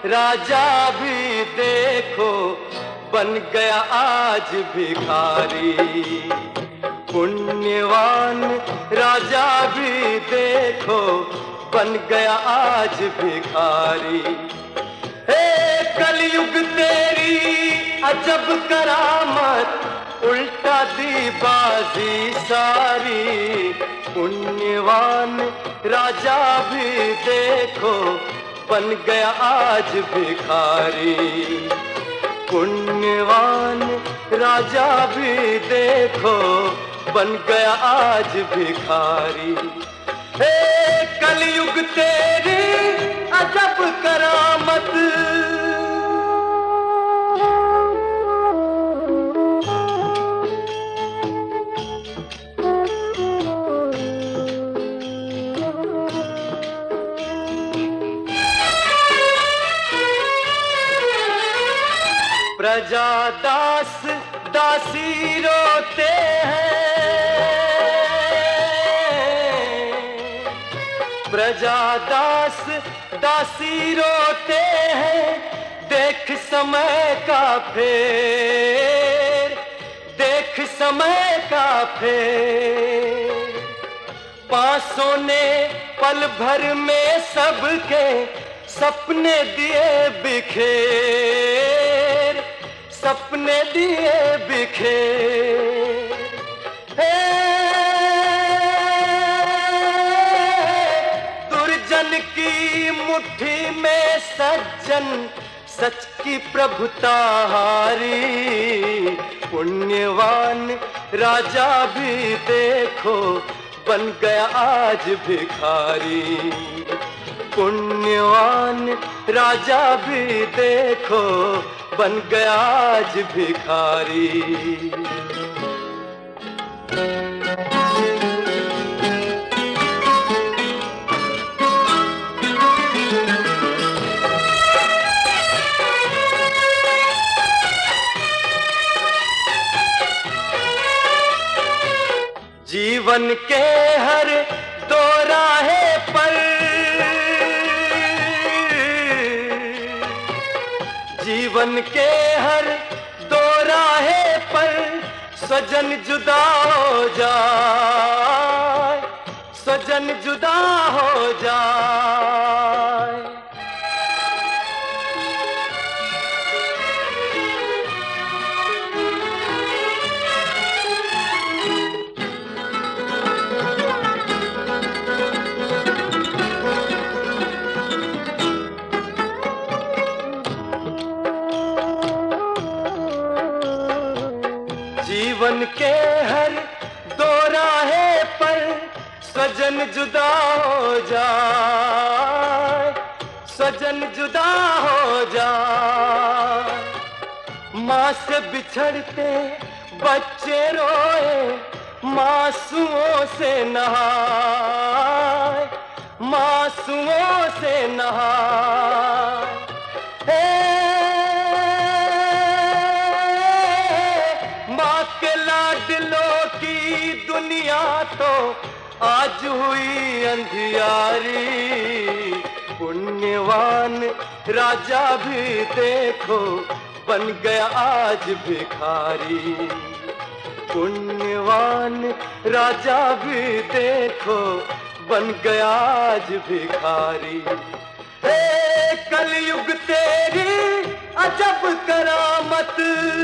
राजा भी देखो बन गया आज भिखारी। पुण्यवान राजा भी देखो बन गया आज भिखारी। हे कलयुग तेरी अजब करामत, उल्टा दी बाजी सारी। पुण्यवान राजा भी देखो बन गया आज भिखारी। पुण्यवान राजा भी देखो बन गया आज भिखारी। हे कलयुग तेरी अजब करामत। प्रजा दास दासी रोते हैं, प्रजा दास दासी रोते हैं। देख समय का फेर, देख समय का फेर। पांसों ने पल भर में सबके सपने दिए बिखेर, सपने दिए बिखेर। दुर्जन की मुट्ठी में सज्जन, सच की प्रभुता हारी। पुण्यवान राजा भी देखो बन गया आज भिखारी। पुण्यवान राजा भी देखो बन गया आज भिखारी। जीवन के हर दो राहे पर, जीवन के हर दो राहे पर स्वजन जुदा हो जाए, स्वजन जुदा हो जाए। जीवन के हर दो राहे पर स्वजन जुदा हो जाए, स्वजन जुदा हो जाए। माँ से बिछड़ते बच्चे रोए, मासूओं से नहाए, मासूओं से नहाए। लाडलों की दुनिया तो आज हुई अंधियारी। पुण्यवान राजा भी देखो बन गया आज भिखारी। पुण्यवान राजा भी देखो बन गया आज भिखारी। हे कलयुग तेरी अजब करामत।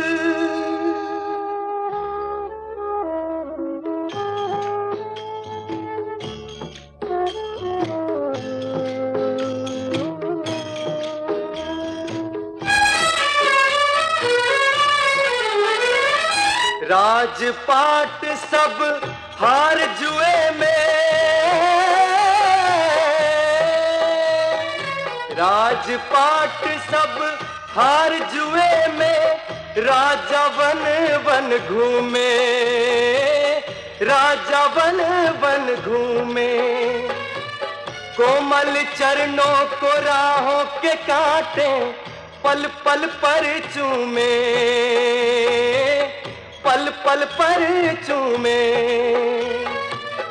राजपाट सब हार जुए में, राजपाट सब हार जुए में। राजा वन वन घूमे, राजा वन वन घूमे। कोमल चरणों को राहों के कांटे पल पल पर चूमे, पल पल पर चूमे।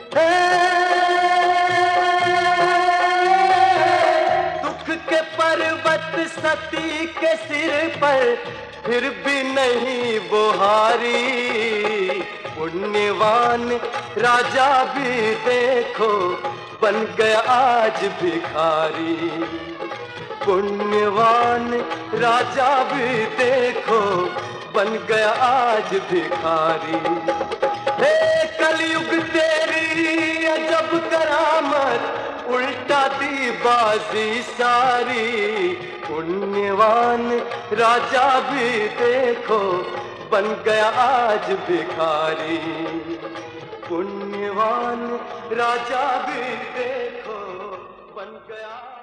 दुख के पर पर्वत सती के सिर पर फिर भी नहीं वो हारी। पुण्यवान राजा भी देखो बन गया आज भिखारी। पुण्यवान राजा भी देखो बन गया आज भिखारी। हे कलयुग तेरी अजब करामत, उल्टा दी बाजी सारी। पुण्यवान राजा भी देखो बन गया आज भिखारी। पुण्यवान राजा भी देखो बन गया।